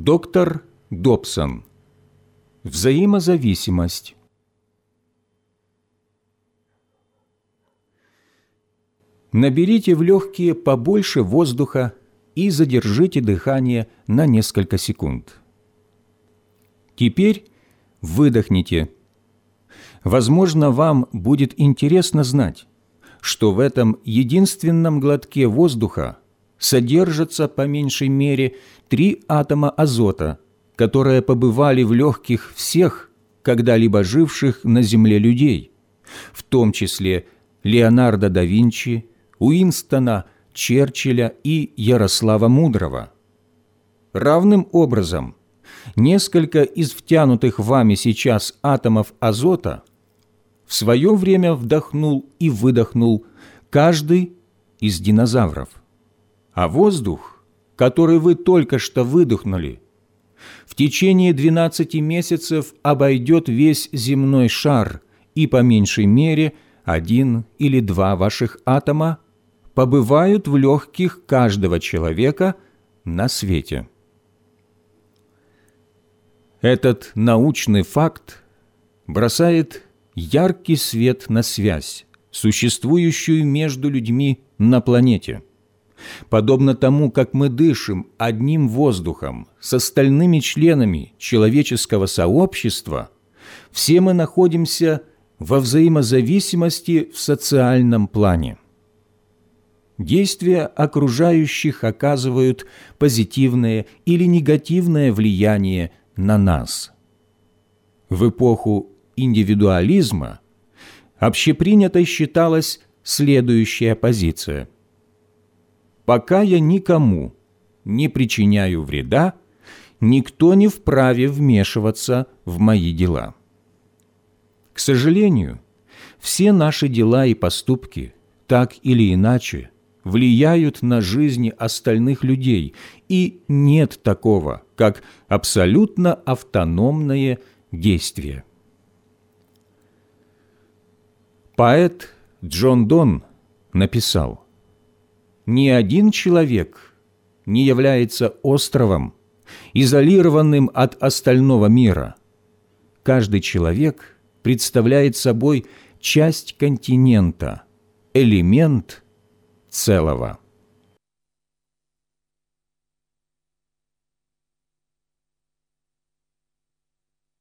Доктор Добсон. Взаимозависимость. Наберите в легкие побольше воздуха и задержите дыхание на несколько секунд. Теперь выдохните. Возможно, вам будет интересно знать, что в этом единственном глотке воздуха содержатся по меньшей мере 3 атома азота, которые побывали в легких всех когда-либо живших на Земле людей, в том числе Леонардо да Винчи, Уинстона Черчилля и Ярослава Мудрого. Равным образом, несколько из втянутых вами сейчас атомов азота в свое время вдохнул и выдохнул каждый из динозавров. А воздух, который вы только что выдохнули, в течение 12 месяцев обойдет весь земной шар, и по меньшей мере 1 или 2 ваших атома побывают в легких каждого человека на свете. Этот научный факт бросает яркий свет на связь, существующую между людьми на планете. Подобно тому, как мы дышим одним воздухом с остальными членами человеческого сообщества, все мы находимся во взаимозависимости в социальном плане. Действия окружающих оказывают позитивное или негативное влияние на нас. В эпоху индивидуализма общепринятой считалась следующая позиция: «Пока я никому не причиняю вреда, никто не вправе вмешиваться в мои дела». К сожалению, все наши дела и поступки так или иначе влияют на жизни остальных людей, и нет такого, как абсолютно автономное действие. Поэт Джон Донн написал: «Ни один человек не является островом, изолированным от остального мира. Каждый человек представляет собой часть континента, элемент целого».